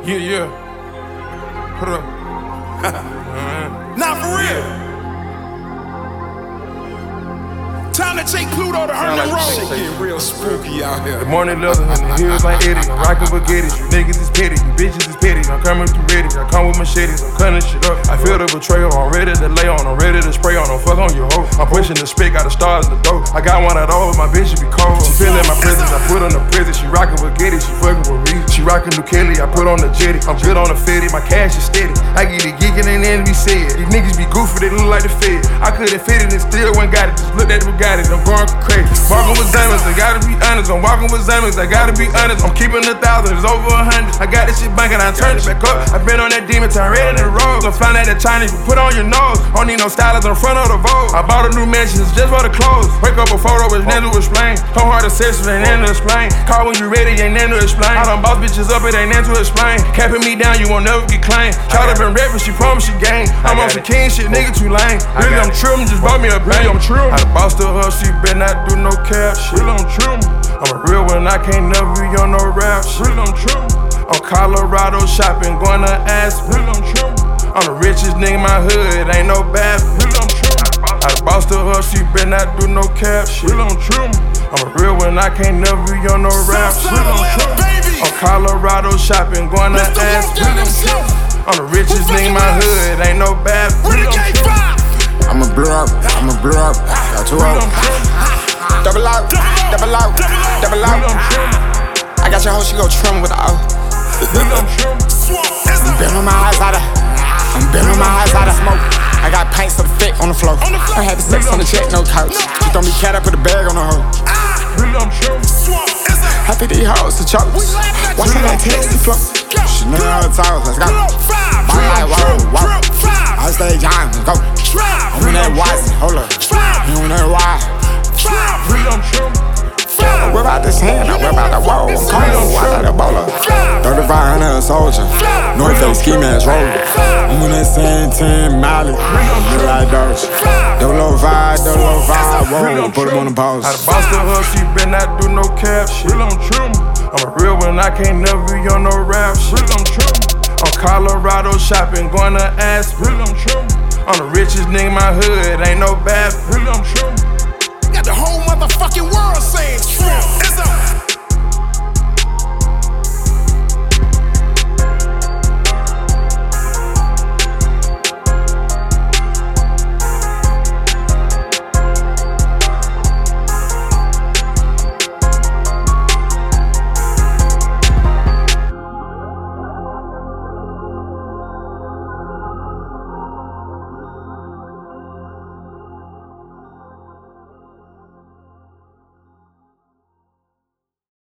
Yeah. Put up. Not for real. Time to take Pluto to Herman Road. Shit getting real spooky out here. The morning leather and the heels like Eddie. I'm rockin' baguettes. You niggas is petty, you bitches is petty. I'm coming through ready. I come with machetes, I'm cutting shit up. I feel the betrayal, I'm ready to lay on, I'm ready to spray on, don't fuck on your hoe. I'm pushing the spit, got the stars in the dough. I got one of those, my bitch should be cold. She feeling my presence, I put on the prison. She rockin' baguettes, she fucking with me. She rockin' New Kelly, I put on the jetty. I'm good on the fitty, my cash is steady. I get it geeking and then be said. These niggas be goofy, they look like the Fed. I couldn't fit it and still went got it. Just look at the Bugatti, I'm going crazy. Walking with Zammers, I gotta be honest. I'm walking with Zammers, I gotta be honest. I'm keeping 1,000, it's over 100. I got this shit banking, I turn it back up. I been on that demon time, ready to roll. I'm flying at the Chinese, you put on your nose. Don't need no stylist in front of the Vogue. I bought a new mansion, it's just for the clothes. Wake up a photo, it's nothing to explain. Come hard to sex, ain't nothing to explain. Call when you ready, ain't nothing to explain. I done boss bitches up, it ain't nothing to explain. Capping me down, you won't never get claimed. Try to been rapping, she promised she gang. I'm on some king shit, nigga too lame. Really, I'm trippin', just bought me a bang. I'm trippin'. I done bossed her up, she better not do no cap shit. Really, I'm trippin'. I'm a real one, I can't never be on no rap shit. Really, I'm trippin'. I'm Colorado shopping, going to Aspen. Really, I'm trippin'. I'm the richest nigga in my hood, ain't no bad. Really, I'm trippin'. I done bossed her up, she better not do no cap shit. Really, I'm trippin'. I'm a real one, I can't never be on no rap shit. Really, I'm trippin'. I'm Colorado shopping, going to Aspen. I'm the richest nigga in my hood, ain't no bad. I'ma blow up, got two up. Double out. I got your hoe, she go trim with the O. I'm been on my eyes out of smoke. I got pints of the fit on the floor. I had sex on the check, no couch. She throw me cat, I put a bag on the hoe. I think these hoes are chokes. Watch how that taxi float. She know how to talk, let's go. Body like whoa. I stay John, go. I'm in that Watson, hold up. You in that Watson. I whip out this hand, I whip out that wall. I'm cold, I like a bowler. 3500 a soldier. North Face ski mask roller. I'm in that same 10 Miley. You like Doge. Double 05, whoa. Put him on the pause. I done bossed her up, she better not do no cap shit. I'm a real one, I can't never be on no rap shit. I'm Colorado shopping, going to Aspen. I'm the richest nigga in my hood, ain't no bad. Got the whole motherfucking world saying shrimp.